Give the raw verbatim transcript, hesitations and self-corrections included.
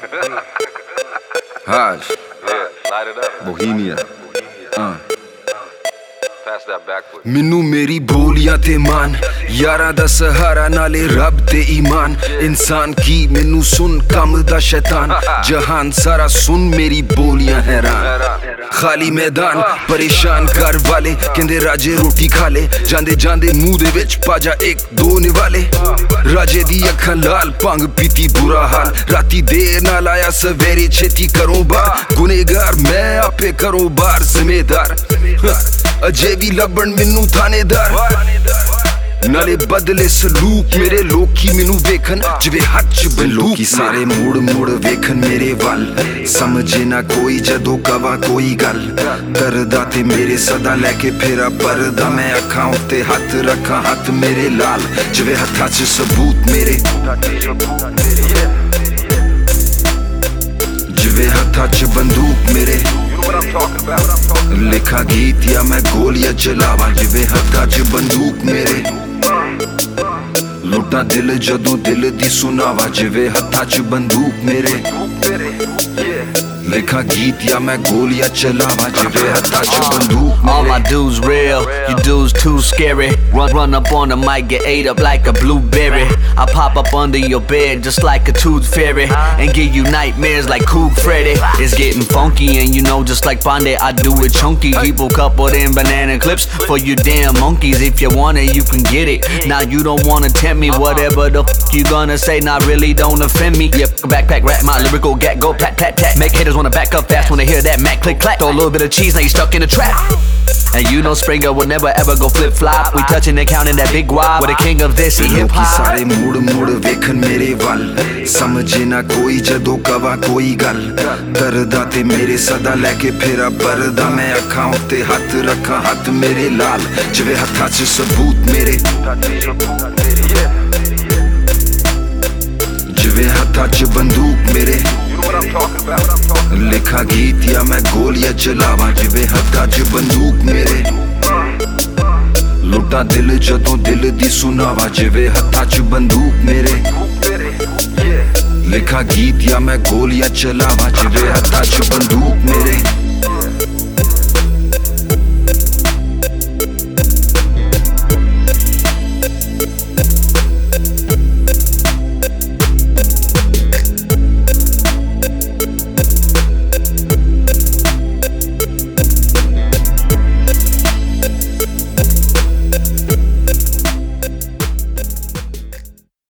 Hajj, Yeah, light it up. Bohemia. Uh. Pass that backward. ਮੈਨੂੰ ਮੇਰੀ ਬੋਲੀਆਂ ਤੇ ਮਾਨ, ਯਾਰਾਂ ਦਾ ਸਹਾਰਾ ਨਾਲੇ ਰੱਬ ਤੇ ਈਮਾਨ। ਇਨਸਾਨ ਕੀ ਮੈਨੂੰ ਸੁਣ ਕੰਮ ਦਾ ਸ਼ੈਤਾਨ, ਜਹਾਨ ਸਾਰਾ ਸੁਣ ਮੇਰੀ ਬੋਲੀਆਂ ਹੈਰਾਨ। ਖਾਲੀ ਮੈਦਾਨ ਪਰੇਸ਼ਾਨ ਕਰ ਵਾਲੇ ਕਹਿੰਦੇ ਰਾਜੇ ਰੋਟੀ ਖਾ ਲੈ, ਜਾਂਦੇ ਜਾਂਦੇ ਮੂੰਹ ਦੇ ਵਿੱਚ ਪਾ ਜਾ ਇੱਕ ਦੋ ਨਿਵਾਲੇ। ਰਾਜੇ ਦੀ ਅੱਖਾਂ ਲਾਲ ਭੰਗ ਪੀਤੀ ਬੁਰਾ ਹਾਲ, ਰਾਤੀ ਦੇਰ ਨਾਲ ਆਇਆ ਸਵੇਰੇ ਛੇਤੀ ਕਰੋ ਬਾਹਰ। ਗੁਨੇਗਾਰ ਮੈਂ ਆਪੇ ਕਰੋ ਬਾਹਰ ਜ਼ਿੰਮੇਦਾਰ, ਅਜੇ ਵੀ ਲੱਭਣ ਮੈਨੂੰ ਥਾਣੇਦਾਰ। ਨਾਲੇ ਬਦਲੇ ਸਲੂਕ ਮੇਰੇ ਲੋਕੀ ਮੈਨੂੰ ਵੇਖਣ ਜਿਵੇਂ ਹੱਥ 'ਚ ਬੰਦੂਕ। ਲੋਕੀ ਸਾਰੇ ਮੁੜ ਮੁੜ ਵੇਖਣ ਮੇਰੇ ਵੱਲ, ਸਮਝੇ ਨਾ ਕੋਈ ਜਦੋਂ ਕਵਾਂ ਕੋਈ ਗੱਲ। ਕਰਦਾ ਤੇ ਮੇਰੇ ਸਦਾ ਲੈ ਕੇ ਫੇਰਾ ਪਰਦਾ, ਮੈਂ ਅੱਖਾਂ ਉੱਤੇ ਹੱਥ ਰੱਖਾਂ ਹੱਥ ਮੇਰੇ ਲਾਲ, ਜਿਵੇਂ ਹੱਥਾਂ 'ਚ ਸਬੂਤ ਮੇਰੇ, ਜਿਵੇਂ ਹੱਥਾਂ 'ਚ ਬੰਦੂਕ ਮੇਰੇ। ਲਿਖਾ ਗੀਤ ਜਾਂ ਮੈਂ ਗੋਲੀਆਂ ਚਲਾਵਾਂ, ਜਿਵੇਂ ਹੱਥਾਂ 'ਚ ਬੰਦੂਕ ਮੇਰੇ। ਲੁੱਟਾਂ ਦਿਲ ਜਦੋਂ ਦਿਲ ਦੀ ਸੁਣਾਵਾਂ, ਜਿਵੇਂ ਹੱਥਾਂ 'ਚ ਬੰਦੂਕ ਮੇਰੇ। ਲਿਖਾ ਗੀਤ ਜਾਂ ਮੈਂ ਗੋਲੀਆਂ ਚਲਾਵਾਂ, ਜਿਵੇਂ ਹੱਥਾਂ 'ਚ ਬੰਦੂਕ ਮੇਰੇ। All my dudes real, you dudes too scary. Run run up on the mic, get ate up like a blueberry. I pop up under your bed just like a tooth fairy, and give you nightmares like Cool Freddy. It's getting funky and you know just like Fonde, I do it chunky. Keep a couple them banana clips for you damn monkeys. If you want it, you can get it. Now you don't wanna tempt me, whatever the f you gonna say, nah really don't offend me. Yeah, backpack rap, my lyrical gat go pat tat tat. Make haters wanna back up fast when they hear that Mac click clack. Throw a little bit of cheese, now you stuck in a trap. And you know Springer will never ever go flip flop. We touching and counting that big wad. We're the king of this hip ਲੋਕੀ hop. ਸਾਰੇ ਮੁੜ ਮੁੜ ਵੇਖਣ ਮੇਰੇ ਵੱਲ, ਸਮਝੇ ਨਾ ਕੋਈ ਜਦੋਂ ਕਵਾਂ ਕੋਈ ਗੱਲ। ਕਰਦਾ ਤੇ ਮੇਰੇ ਸਦਾ ਲੈ ਕੇ ਫੇਰਾ ਪਰਦਾ, ਮੈਂ ਅੱਖਾਂ ਉੱਤੇ ਹੱਥ ਰੱਖਾਂ ਹੱਥ ਮੇਰੇ ਲਾਲ, ਜਿਵੇਂ ਹੱਥਾਂ 'ਚ ਸਬੂਤ ਮੇਰੇ, ਜਿਵੇਂ ਹੱਥਾਂ 'ਚ ਬੰਦੂਕ ਮੇਰੇ। ਲਿਖਾ ਗੀਤ ਜਾਂ ਮੈਂ ਗੋਲੀਆਂ ਚਲਾਵਾਂ, ਜਿਵੇਂ ਹੱਥਾਂ 'ਚ ਬੰਦੂਕ ਮੇਰੇ। ਲੁੱਟਾਂ ਦਿਲ ਜਦੋਂ ਦਿਲ ਦੀ ਸੁਣਾਵਾਂ, ਜਿਵੇਂ ਹੱਥਾਂ 'ਚ ਬੰਦੂਕ ਮੇਰੇ। ਲਿਖਾ ਗੀਤ ਜਾਂ ਮੈਂ ਗੋਲੀਆਂ ਚਲਾਵਾਂ, ਜਿਵੇਂ ਹੱਥਾਂ 'ਚ ਬੰਦੂਕ ਮੇਰੇ।